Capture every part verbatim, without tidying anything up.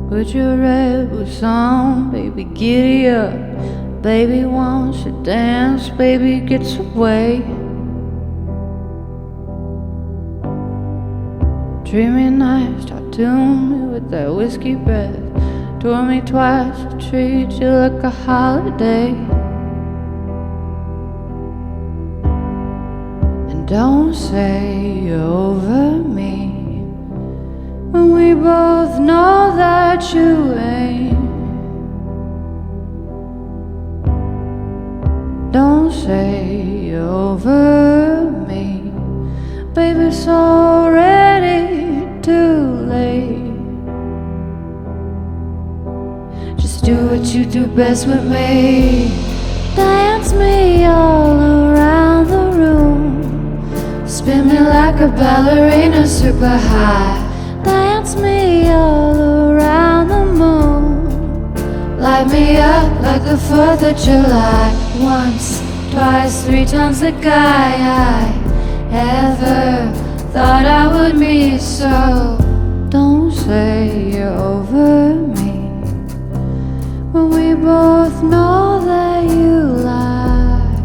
Put your red boots on, baby, giddy up. Baby wants to dance, baby gets away. Dreamy nights, tattoo me with that whiskey breath. Tour me twice to treat you like a holiday. And don't say you're over me when we both know that you ain't. Don't say you're over me, baby, it's already too late. Just do what you do best with me. Dance me all around the room, spin me like a ballerina super high. Dance me all around the moon, light me up like the fourth of July. Once, twice, three times the guy I ever thought I would meet. So don't say you're over me when we both know that you lie.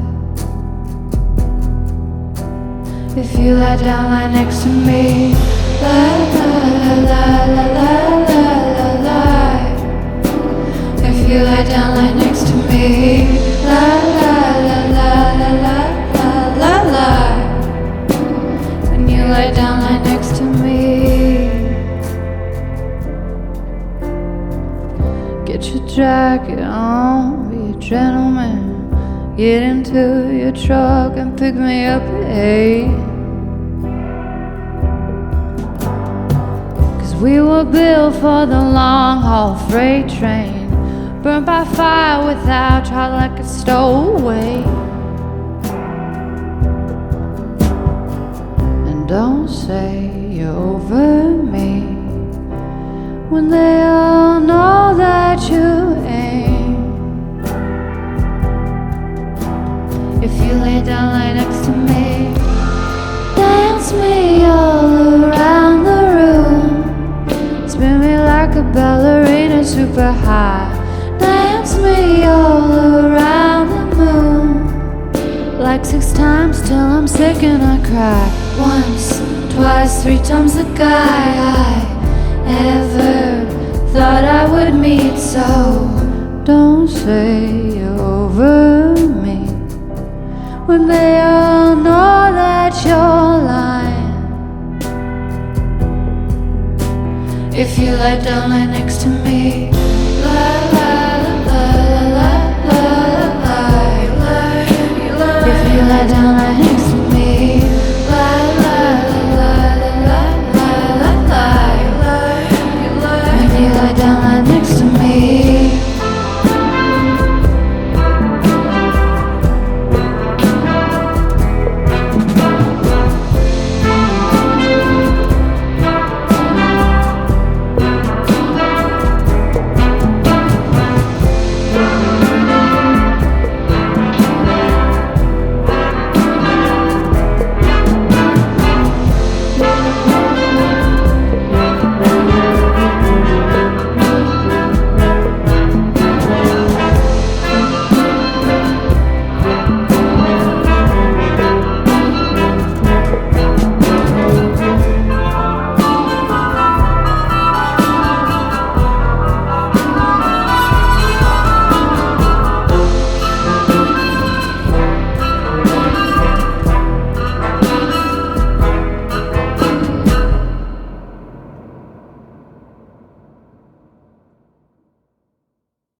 If you lie down, lie next to me. La la la la la la la la. If you lie down, lie next to me. La la la la la la la la. When you lie down, lie next to me. Get your jacket on, be a gentleman. Get into your truck and pick me up at eight. We were built for the long haul freight train, burned by fire without trial like a stowaway. And don't say you're over me when they all know that you ain't. If you lay down, lie next to me. Dance me all around the room, spin me like a ballerina super high. Dance me all around the moon, like six times till I'm sick and I cry. Once, twice, three times the guy I ever thought I would meet. So don't say you're over me when they all know that you're lying. If you lie down, lie next to me. La la la la la la la la. If you lie down,